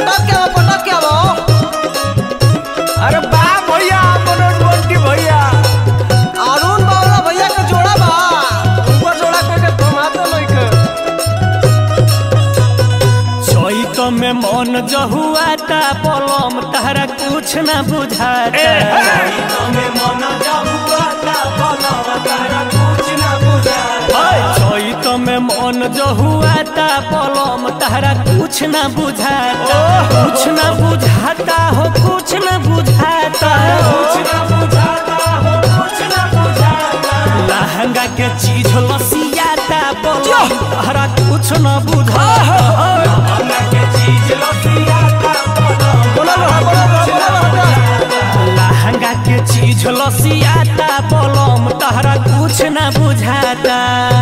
पटक के वो अरे बा भैया मनोज बंटी भैया अरुण बावला भैया के जोड़ा बा ऊपर जोड़ा के कमातो नहीं के चैत में मन जहुआता पलम तहरा कुछ न बुझाता चैत में मन जहुआता पलम तहरा कुछ न बुझाता चैत में मन जहुआता पलम तहरा कुछ न बुझाता कुछ न बुझाता हो कुछ न बुझाता कुछ न बुझाता हो कुछ न बुझाता लहंगा के चीज लसियाता पलम तहरा कुछ न बुझाता लहंगा के चीज लसियाता पलम लहंगा के चीज लसियाता पलम तहरा कुछ न बुझाता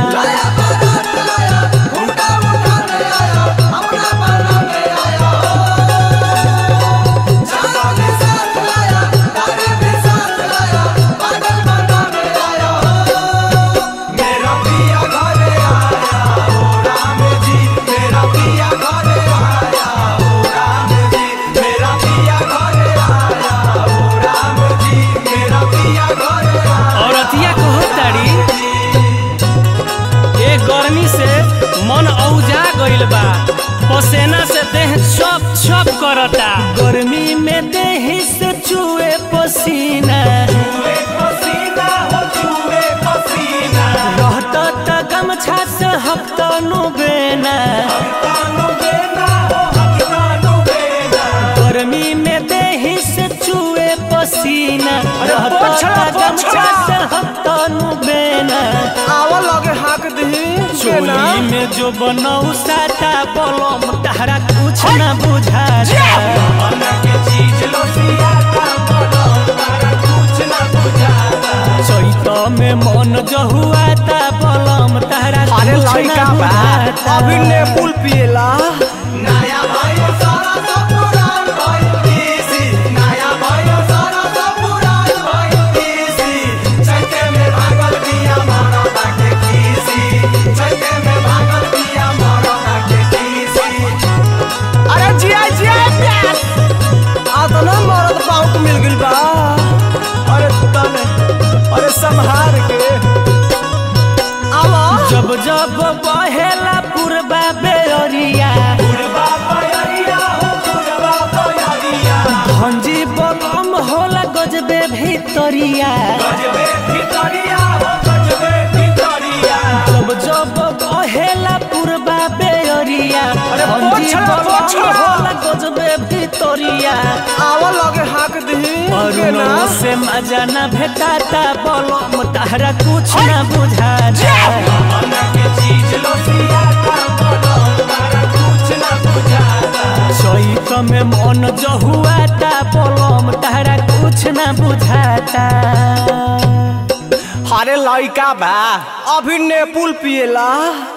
गर्मी से मन औजा गइल बा पसेना से देह चप चप करता गर्मी में देह से चुए पसीना रहता त गमछा से हफ्तानु बेना गर्मी में देह से चुए पसीना रहता त गमछा से हफ्तानु बेना आवा लगे हाक दही चोली में जो बनाऊ साता पलम तहरा कुछ न बुझाता चैत में मन जहुआता पलम तहरा अरे कुछ न लइका बा बुझाता अभी ने पुल पिएला नया भाई सारा सब पुरान भाई तीसी नया भाई सारा सब पुरान भाई तीसी चैते में भागल बिया मारा के तीसी चैते में भागल बिया मारा के तीसी अरे जिया प्यास आ तो ना मरद पाउट मिल गइल बा अरे तने अरे संहार के आवा जब जब बहेला पुरबा बेअरिया पुरबा पयरिया हो पुरबा पयरिया भंजी बलम होला गजबे भीतरिया गजबे भितरिया हो गजबे भितरिया जब जब बहेला पुरबा बेअरिया भंजी पोछड़ा, बलम पोछड़ा। होला गजबे भीतरिया आवा लगे हाक दही अरुणो से मजा न भेटाता बलम तहरा कुछ न बुझाता लहंगा के चीज लसियाता पलम तारा कुछ न बुझाता चैत में मन जहुआता पलम तहरा कुछ न बुझाता अरे लइका बा अभी ने पुल पिएला